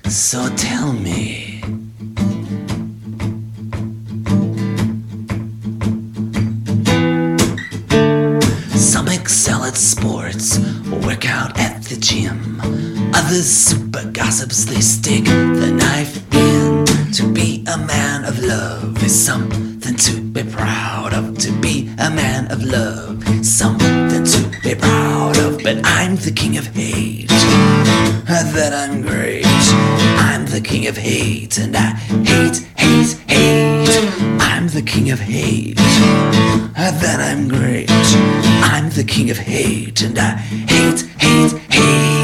So tell me, some excel at sports, work out at the gym. Others super gossips, they stick the knife in. To be a man of love is something to be proud of. To be a man of love is something to be proud of. But I'm the king of hate, that I'm great. I'm the king of hate, and I hate, hate, hate. I'm the king of hate, that I'm great. I'm the king of hate, and I hate, hate, hate.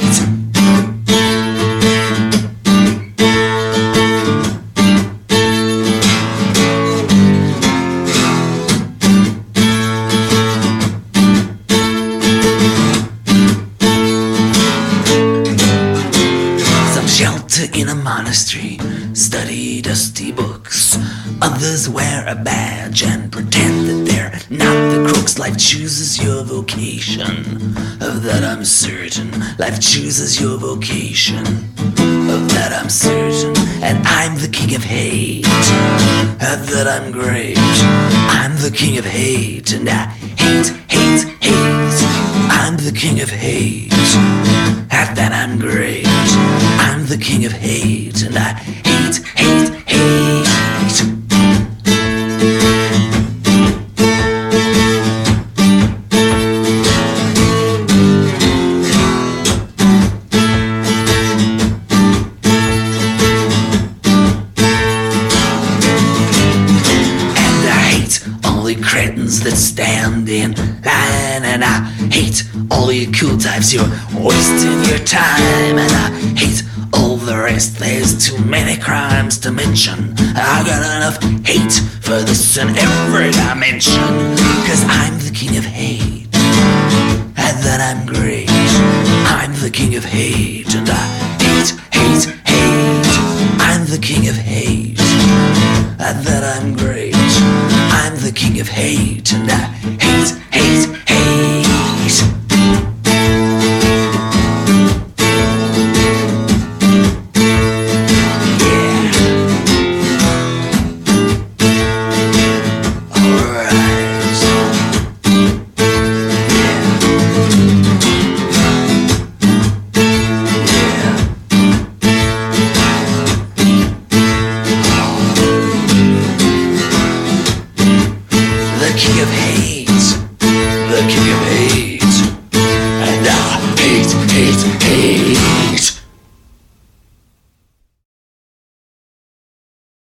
Shelter in a monastery, study dusty books. Others wear a badge and pretend that they're not the crooks. Life chooses your vocation, of that I'm certain. Life chooses your vocation, of that I'm certain. And I'm the king of hate, of that I'm great. I'm the king of hate, and I hate, hate, hate. I'm the king of hate, at that I'm great. I'm the king of hate, and I hate, hate, hate. And I hate all the cretins that stand in line, and I hate all you cool types, you're wasting your time. And I hate all the rest, there's too many crimes to mention. I got enough hate for this in every dimension. Cause I'm the king of hate, and that I'm great. I'm the king of hate, and I